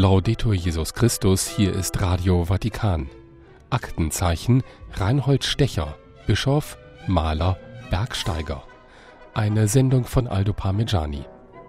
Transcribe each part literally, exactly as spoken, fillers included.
Laudetur Jesus Christus, hier ist Radio Vatikan. Aktenzeichen Reinhold Stecher, Bischof, Maler, Bergsteiger. Eine Sendung von Aldo Parmigiani.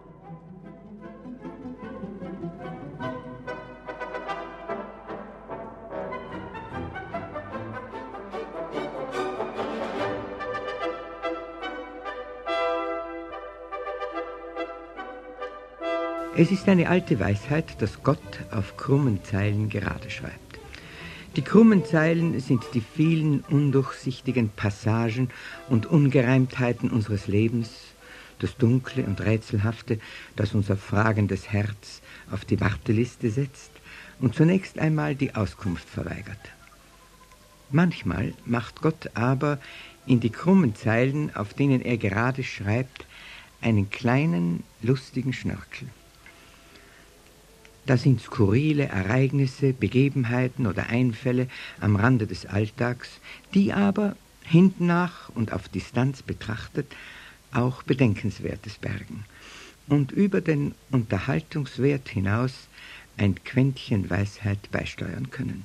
Es ist eine alte Weisheit, dass Gott auf krummen Zeilen gerade schreibt. Die krummen Zeilen sind die vielen undurchsichtigen Passagen und Ungereimtheiten unseres Lebens, das Dunkle und Rätselhafte, das unser fragendes Herz auf die Warteliste setzt und zunächst einmal die Auskunft verweigert. Manchmal macht Gott aber in die krummen Zeilen, auf denen er gerade schreibt, einen kleinen, lustigen Schnörkel. Da sind skurrile Ereignisse, Begebenheiten oder Einfälle am Rande des Alltags, die aber hintennach und auf Distanz betrachtet auch Bedenkenswertes bergen und über den Unterhaltungswert hinaus ein Quäntchen Weisheit beisteuern können.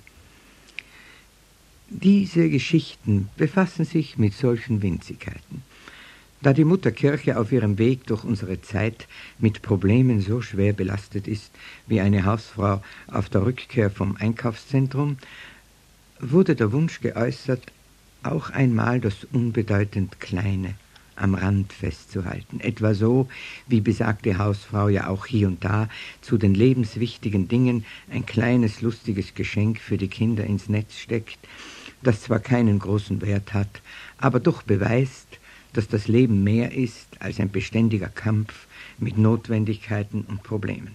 Diese Geschichten befassen sich mit solchen Winzigkeiten. Da die Mutterkirche auf ihrem Weg durch unsere Zeit mit Problemen so schwer belastet ist, wie eine Hausfrau auf der Rückkehr vom Einkaufszentrum, wurde der Wunsch geäußert, auch einmal das unbedeutend Kleine am Rand festzuhalten. Etwa so, wie besagte Hausfrau ja auch hier und da zu den lebenswichtigen Dingen ein kleines, lustiges Geschenk für die Kinder ins Netz steckt, das zwar keinen großen Wert hat, aber doch beweist, dass das Leben mehr ist als ein beständiger Kampf mit Notwendigkeiten und Problemen.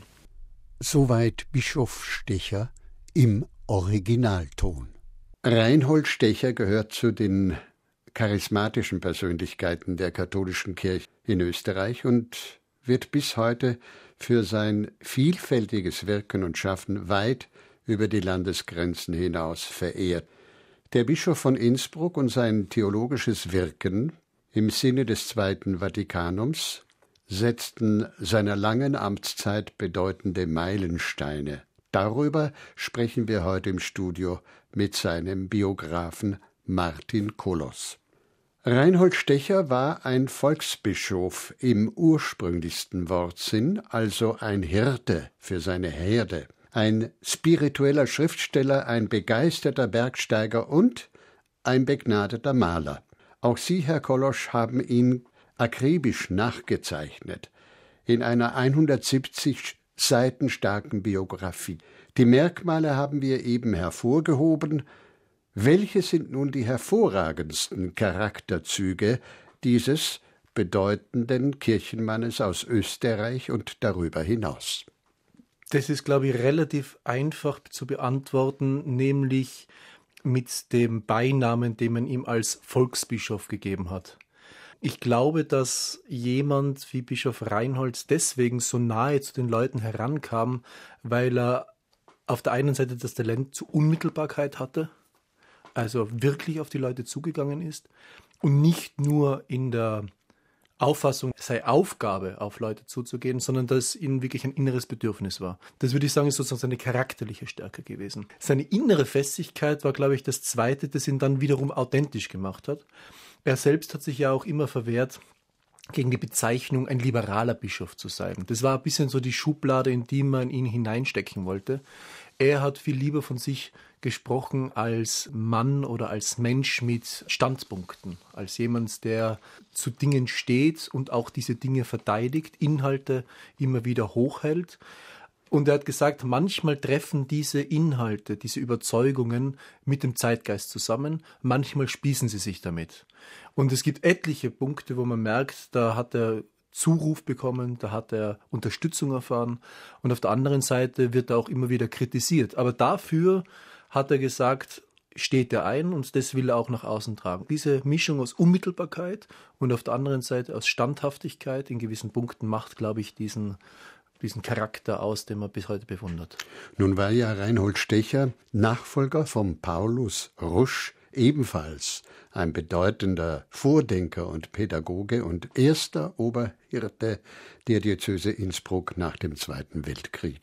Soweit Bischof Stecher im Originalton. Reinhold Stecher gehört zu den charismatischen Persönlichkeiten der katholischen Kirche in Österreich und wird bis heute für sein vielfältiges Wirken und Schaffen weit über die Landesgrenzen hinaus verehrt. Der Bischof von Innsbruck und sein theologisches Wirken im Sinne des Zweiten Vatikanums setzten seiner langen Amtszeit bedeutende Meilensteine. Darüber sprechen wir heute im Studio mit seinem Biografen Martin Kolos. Reinhold Stecher war ein Volksbischof im ursprünglichsten Wortsinn, also ein Hirte für seine Herde, ein spiritueller Schriftsteller, ein begeisterter Bergsteiger und ein begnadeter Maler. Auch Sie, Herr Kolos, haben ihn akribisch nachgezeichnet in einer hundertsiebzig Seiten starken Biografie. Die Merkmale haben wir eben hervorgehoben. Welche sind nun die hervorragendsten Charakterzüge dieses bedeutenden Kirchenmannes aus Österreich und darüber hinaus? Das ist, glaube ich, relativ einfach zu beantworten, nämlich mit dem Beinamen, den man ihm als Volksbischof gegeben hat. Ich glaube, dass jemand wie Bischof Reinhold deswegen so nahe zu den Leuten herankam, weil er auf der einen Seite das Talent zur Unmittelbarkeit hatte, also wirklich auf die Leute zugegangen ist und nicht nur in der Auffassung, es sei Aufgabe, auf Leute zuzugehen, sondern dass ihnen wirklich ein inneres Bedürfnis war. Das würde ich sagen, ist sozusagen seine charakterliche Stärke gewesen. Seine innere Festigkeit war, glaube ich, das Zweite, das ihn dann wiederum authentisch gemacht hat. Er selbst hat sich ja auch immer verwehrt gegen die Bezeichnung, ein liberaler Bischof zu sein. Das war ein bisschen so die Schublade, in die man ihn hineinstecken wollte. Er hat viel lieber von sich gesprochen als Mann oder als Mensch mit Standpunkten, als jemand, der zu Dingen steht und auch diese Dinge verteidigt, Inhalte immer wieder hochhält. Und er hat gesagt, manchmal treffen diese Inhalte, diese Überzeugungen mit dem Zeitgeist zusammen, manchmal spießen sie sich damit. Und es gibt etliche Punkte, wo man merkt, da hat er Zuruf bekommen, da hat er Unterstützung erfahren und auf der anderen Seite wird er auch immer wieder kritisiert. Aber dafür hat er gesagt, steht er ein und das will er auch nach außen tragen. Diese Mischung aus Unmittelbarkeit und auf der anderen Seite aus Standhaftigkeit in gewissen Punkten macht, glaube ich, diesen, diesen Charakter aus, den man bis heute bewundert. Nun war ja Reinhold Stecher Nachfolger von Paulus Rusch, ebenfalls ein bedeutender Vordenker und Pädagoge und erster Oberhirte der Diözese Innsbruck nach dem Zweiten Weltkrieg.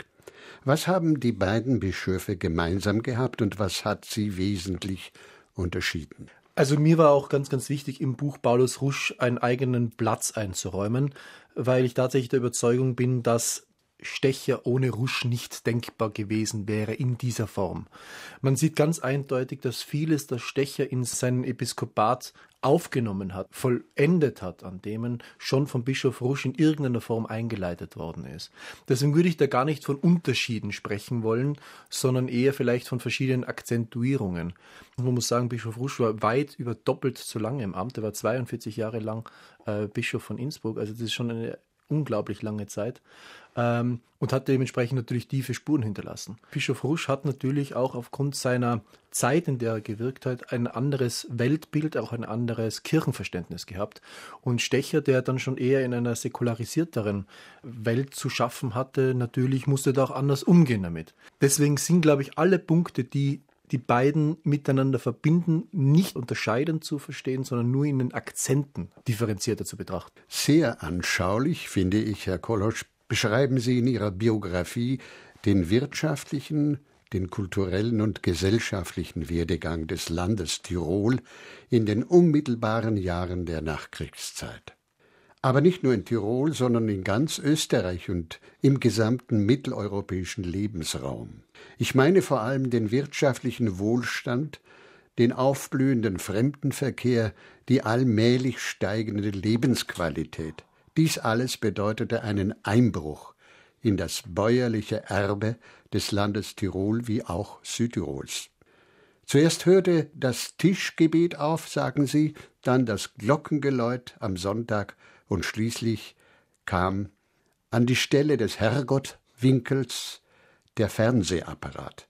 Was haben die beiden Bischöfe gemeinsam gehabt und was hat sie wesentlich unterschieden? Also mir war auch ganz, ganz wichtig, im Buch Paulus Rusch einen eigenen Platz einzuräumen, weil ich tatsächlich der Überzeugung bin, dass Stecher ohne Rusch nicht denkbar gewesen wäre in dieser Form. Man sieht ganz eindeutig, dass vieles, das Stecher in seinen Episkopat aufgenommen hat, vollendet hat, an dem schon vom Bischof Rusch in irgendeiner Form eingeleitet worden ist. Deswegen würde ich da gar nicht von Unterschieden sprechen wollen, sondern eher vielleicht von verschiedenen Akzentuierungen. Man muss sagen, Bischof Rusch war weit über doppelt so lange im Amt. Er war zweiundvierzig Jahre lang äh, Bischof von Innsbruck, also das ist schon eine unglaublich lange Zeit. Ähm, und hat dementsprechend natürlich tiefe Spuren hinterlassen. Bischof Rusch hat natürlich auch aufgrund seiner Zeit, in der er gewirkt hat, ein anderes Weltbild, auch ein anderes Kirchenverständnis gehabt. Und Stecher, der dann schon eher in einer säkularisierteren Welt zu schaffen hatte, natürlich musste da auch anders umgehen damit. Deswegen sind, glaube ich, alle Punkte, die die beiden miteinander verbinden, nicht unterscheidend zu verstehen, sondern nur in den Akzenten differenzierter zu betrachten. Sehr anschaulich, finde ich, Herr Kolosch, beschreiben Sie in Ihrer Biografie den wirtschaftlichen, den kulturellen und gesellschaftlichen Werdegang des Landes Tirol in den unmittelbaren Jahren der Nachkriegszeit. Aber nicht nur in Tirol, sondern in ganz Österreich und im gesamten mitteleuropäischen Lebensraum. Ich meine vor allem den wirtschaftlichen Wohlstand, den aufblühenden Fremdenverkehr, die allmählich steigende Lebensqualität. Dies alles bedeutete einen Einbruch in das bäuerliche Erbe des Landes Tirol wie auch Südtirols. Zuerst hörte das Tischgebet auf, sagen sie, dann das Glockengeläut am Sonntag und schließlich kam an die Stelle des Herrgottwinkels der Fernsehapparat.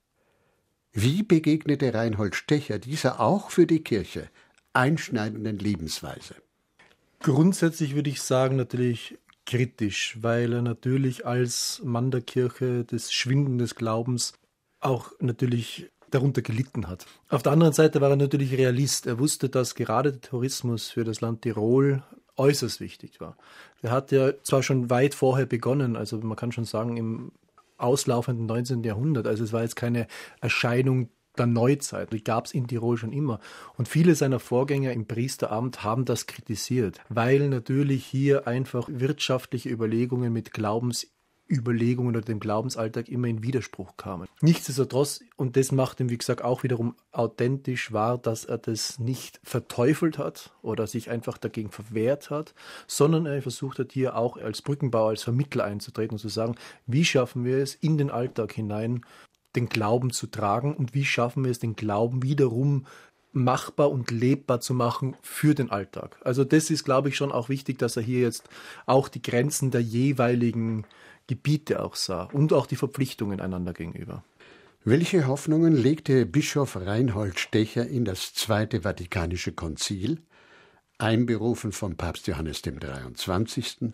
Wie begegnete Reinhold Stecher dieser auch für die Kirche einschneidenden Lebensweise? Grundsätzlich würde ich sagen, natürlich kritisch, weil er natürlich als Mann der Kirche des Schwinden des Glaubens auch natürlich darunter gelitten hat. Auf der anderen Seite war er natürlich Realist. Er wusste, dass gerade der Tourismus für das Land Tirol äußerst wichtig war. Er hat ja zwar schon weit vorher begonnen, also man kann schon sagen im auslaufenden neunzehnten Jahrhundert, also es war jetzt keine Erscheinung der Neuzeit, die gab es in Tirol schon immer. Und viele seiner Vorgänger im Priesteramt haben das kritisiert, weil natürlich hier einfach wirtschaftliche Überlegungen mit Glaubensüberlegungen oder dem Glaubensalltag immer in Widerspruch kamen. Nichtsdestotrotz, und das macht ihn, wie gesagt, auch wiederum authentisch, war, dass er das nicht verteufelt hat oder sich einfach dagegen verwehrt hat, sondern er versucht hat, hier auch als Brückenbauer, als Vermittler einzutreten und zu sagen, wie schaffen wir es in den Alltag hinein, den Glauben zu tragen und wie schaffen wir es, den Glauben wiederum machbar und lebbar zu machen für den Alltag. Also das ist, glaube ich, schon auch wichtig, dass er hier jetzt auch die Grenzen der jeweiligen Gebiete auch sah und auch die Verpflichtungen einander gegenüber. Welche Hoffnungen legte Bischof Reinhold Stecher in das Zweite Vatikanische Konzil, einberufen von Papst Johannes dem dreiundzwanzigsten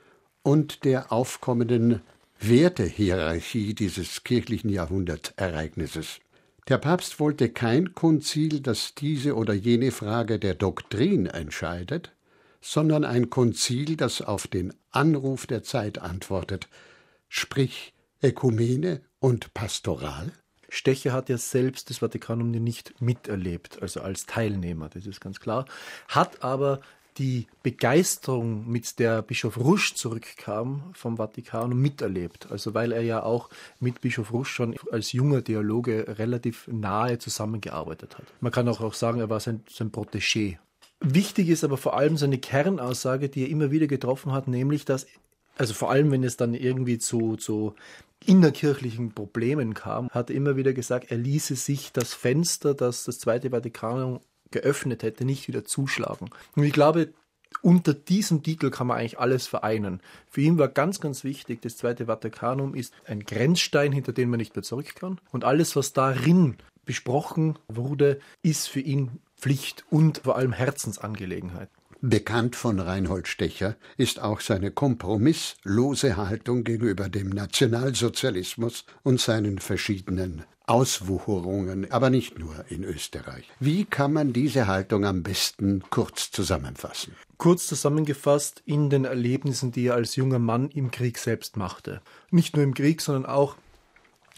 und der aufkommenden Wertehierarchie dieses kirchlichen Jahrhundertereignisses? Der Papst wollte kein Konzil, das diese oder jene Frage der Doktrin entscheidet, sondern ein Konzil, das auf den Anruf der Zeit antwortet, sprich Ökumene und Pastoral. Stecher hat ja selbst das Vatikanum nicht miterlebt, also als Teilnehmer, das ist ganz klar, hat aber die Begeisterung, mit der Bischof Rusch zurückkam vom Vatikanum, miterlebt. Also weil er ja auch mit Bischof Rusch schon als junger Theologe relativ nahe zusammengearbeitet hat. Man kann auch, auch sagen, er war sein, sein Protégé. Wichtig ist aber vor allem seine Kernaussage, die er immer wieder getroffen hat, nämlich, dass, also vor allem, wenn es dann irgendwie zu, zu innerkirchlichen Problemen kam, hat er immer wieder gesagt, er ließe sich das Fenster, das das Zweite Vatikanum geöffnet hätte, nicht wieder zuschlagen. Und ich glaube, unter diesem Titel kann man eigentlich alles vereinen. Für ihn war ganz, ganz wichtig, das Zweite Vatikanum ist ein Grenzstein, hinter den man nicht mehr zurück kann. Und alles, was darin besprochen wurde, ist für ihn Pflicht und vor allem Herzensangelegenheit. Bekannt von Reinhold Stecher ist auch seine kompromisslose Haltung gegenüber dem Nationalsozialismus und seinen verschiedenen Auswucherungen, aber nicht nur in Österreich. Wie kann man diese Haltung am besten kurz zusammenfassen? Kurz zusammengefasst in den Erlebnissen, die er als junger Mann im Krieg selbst machte. Nicht nur im Krieg, sondern auch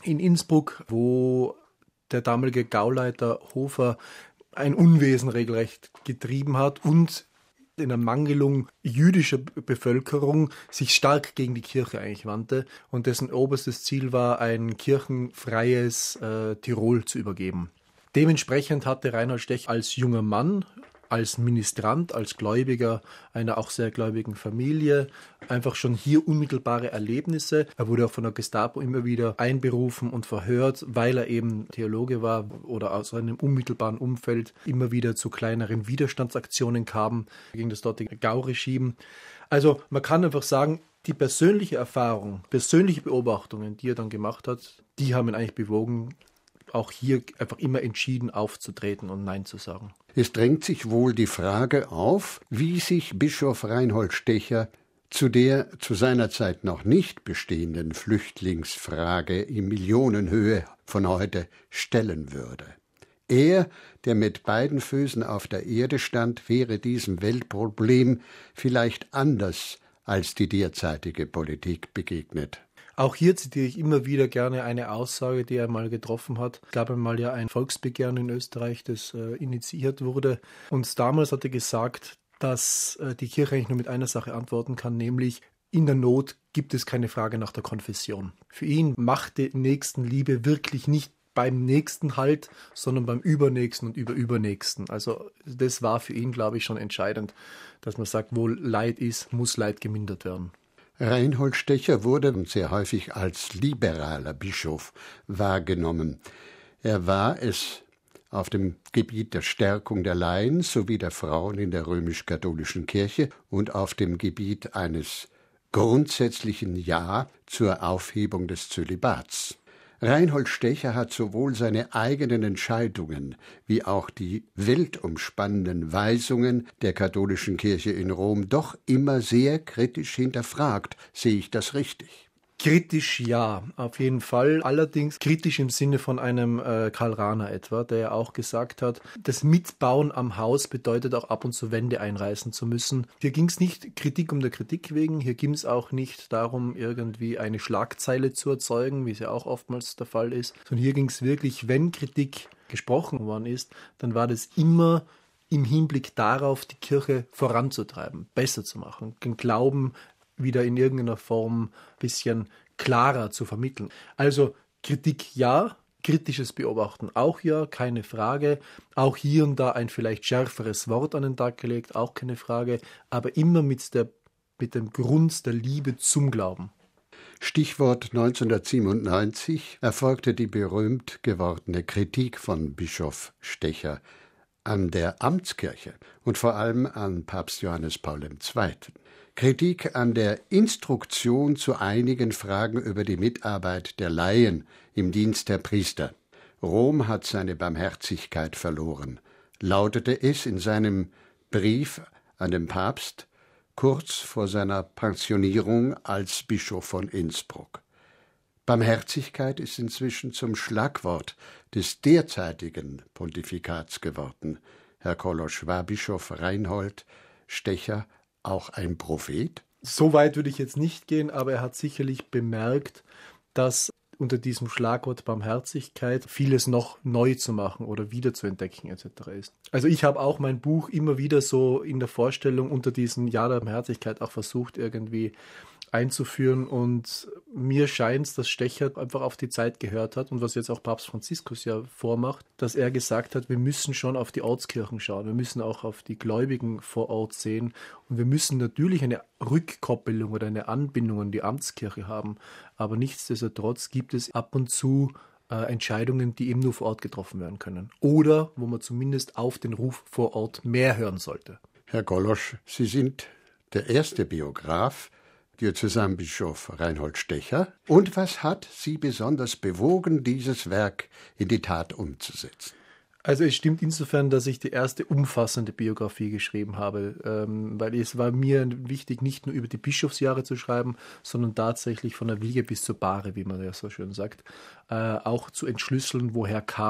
in Innsbruck, wo der damalige Gauleiter Hofer ein Unwesen regelrecht getrieben hat und in der Mangelung jüdischer Bevölkerung sich stark gegen die Kirche eigentlich wandte und dessen oberstes Ziel war, ein kirchenfreies äh, Tirol zu übergeben. Dementsprechend hatte Reinhold Stech als junger Mann, als Ministrant, als Gläubiger einer auch sehr gläubigen Familie einfach schon hier unmittelbare Erlebnisse. Er wurde auch von der Gestapo immer wieder einberufen und verhört, weil er eben Theologe war oder aus einem unmittelbaren Umfeld immer wieder zu kleineren Widerstandsaktionen kam gegen das dortige Gau-Regime. Also man kann einfach sagen, die persönliche Erfahrung, persönliche Beobachtungen, die er dann gemacht hat, die haben ihn eigentlich bewogen, auch hier einfach immer entschieden aufzutreten und Nein zu sagen. Es drängt sich wohl die Frage auf, wie sich Bischof Reinhold Stecher zu der zu seiner Zeit noch nicht bestehenden Flüchtlingsfrage in Millionenhöhe von heute stellen würde. Er, der mit beiden Füßen auf der Erde stand, wäre diesem Weltproblem vielleicht anders als die derzeitige Politik begegnet. Auch hier zitiere ich immer wieder gerne eine Aussage, die er mal getroffen hat. Es gab einmal ja ein Volksbegehren in Österreich, das äh, initiiert wurde. Und damals hat er gesagt, dass äh, die Kirche eigentlich nur mit einer Sache antworten kann, nämlich in der Not gibt es keine Frage nach der Konfession. Für ihn machte Nächstenliebe wirklich nicht beim Nächsten Halt, sondern beim Übernächsten und Überübernächsten. Also das war für ihn, glaube ich, schon entscheidend, dass man sagt, wo Leid ist, muss Leid gemindert werden. Reinhold Stecher wurde sehr häufig als liberaler Bischof wahrgenommen. Er war es auf dem Gebiet der Stärkung der Laien sowie der Frauen in der römisch-katholischen Kirche und auf dem Gebiet eines grundsätzlichen Ja zur Aufhebung des Zölibats. Reinhold Stecher hat sowohl seine eigenen Entscheidungen wie auch die weltumspannenden Weisungen der katholischen Kirche in Rom doch immer sehr kritisch hinterfragt. Sehe ich das richtig? Kritisch ja, auf jeden Fall. Allerdings kritisch im Sinne von einem äh, Karl Rahner etwa, der ja auch gesagt hat, das Mitbauen am Haus bedeutet auch ab und zu Wände einreißen zu müssen. Hier ging es nicht Kritik um der Kritik wegen, hier ging es auch nicht darum, irgendwie eine Schlagzeile zu erzeugen, wie es ja auch oftmals der Fall ist, sondern hier ging es wirklich, wenn Kritik gesprochen worden ist, dann war das immer im Hinblick darauf, die Kirche voranzutreiben, besser zu machen, den Glauben wieder in irgendeiner Form ein bisschen klarer zu vermitteln. Also Kritik ja, kritisches Beobachten auch ja, keine Frage. Auch hier und da ein vielleicht schärferes Wort an den Tag gelegt, auch keine Frage, aber immer mit, der, mit dem Grund der Liebe zum Glauben. Stichwort neunzehnhundertsiebenundneunzig erfolgte die berühmt gewordene Kritik von Bischof Stecher an der Amtskirche und vor allem an Papst Johannes Paul der Zweite. Kritik an der Instruktion zu einigen Fragen über die Mitarbeit der Laien im Dienst der Priester. Rom hat seine Barmherzigkeit verloren, lautete es in seinem Brief an den Papst kurz vor seiner Pensionierung als Bischof von Innsbruck. Barmherzigkeit ist inzwischen zum Schlagwort des derzeitigen Pontifikats geworden. Herr Kolosch, war Bischof Reinhold Stecher auch ein Prophet? So weit würde ich jetzt nicht gehen, aber er hat sicherlich bemerkt, dass unter diesem Schlagwort Barmherzigkeit vieles noch neu zu machen oder wieder zu entdecken et cetera ist. Also ich habe auch mein Buch immer wieder so in der Vorstellung unter diesem Jahr der Barmherzigkeit auch versucht irgendwie einzuführen und mir scheint es, dass Stecher einfach auf die Zeit gehört hat und was jetzt auch Papst Franziskus ja vormacht, dass er gesagt hat, wir müssen schon auf die Ortskirchen schauen, wir müssen auch auf die Gläubigen vor Ort sehen und wir müssen natürlich eine Rückkoppelung oder eine Anbindung an die Amtskirche haben, aber nichtsdestotrotz gibt es ab und zu äh, Entscheidungen, die eben nur vor Ort getroffen werden können oder wo man zumindest auf den Ruf vor Ort mehr hören sollte. Herr Kolosch, Sie sind der erste Biograf, Diözesanbischof Reinhold Stecher. Und was hat Sie besonders bewogen, dieses Werk in die Tat umzusetzen? Also es stimmt insofern, dass ich die erste umfassende Biografie geschrieben habe, ähm, weil es war mir wichtig, nicht nur über die Bischofsjahre zu schreiben, sondern tatsächlich von der Wiege bis zur Bahre, wie man ja so schön sagt, äh, auch zu entschlüsseln, woher kam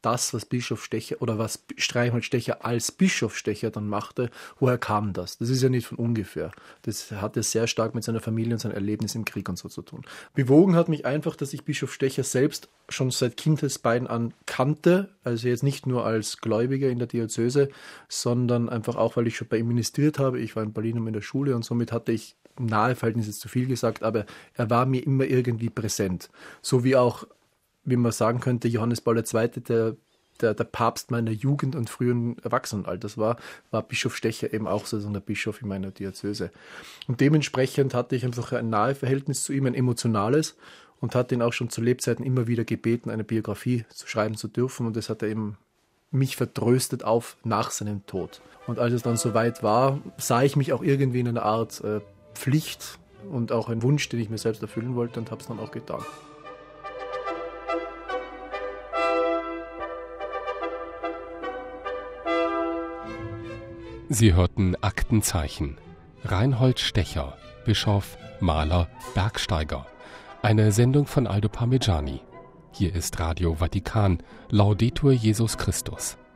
das, was Bischof Stecher oder was Reinhold Stecher als Bischof Stecher dann machte, woher kam das? Das ist ja nicht von ungefähr. Das hat ja sehr stark mit seiner Familie und seinem Erlebnis im Krieg und so zu tun. Bewogen hat mich einfach, dass ich Bischof Stecher selbst schon seit Kindesbeinen an kannte, also jetzt nicht nur als Gläubiger in der Diözese, sondern einfach auch, weil ich schon bei ihm ministriert habe. Ich war in Berlin in der Schule und somit hatte ich nahe Verhältnis ist zu viel gesagt, aber er war mir immer irgendwie präsent. So wie auch, wie man sagen könnte, Johannes Paul der Zweite, der, der, der Papst meiner Jugend und frühen Erwachsenenalters war, war Bischof Stecher eben auch so ein Bischof in meiner Diözese. Und dementsprechend hatte ich einfach ein nahe Verhältnis zu ihm, ein emotionales, und hatte ihn auch schon zu Lebzeiten immer wieder gebeten, eine Biografie zu schreiben zu dürfen, und das hat er eben mich vertröstet auf nach seinem Tod. Und als es dann soweit war, sah ich mich auch irgendwie in einer Art äh, Pflicht und auch ein Wunsch, den ich mir selbst erfüllen wollte, und habe es dann auch getan. Sie hörten Aktenzeichen. Reinhold Stecher, Bischof, Maler, Bergsteiger. Eine Sendung von Aldo Parmigiani. Hier ist Radio Vatikan. Laudetur Jesus Christus.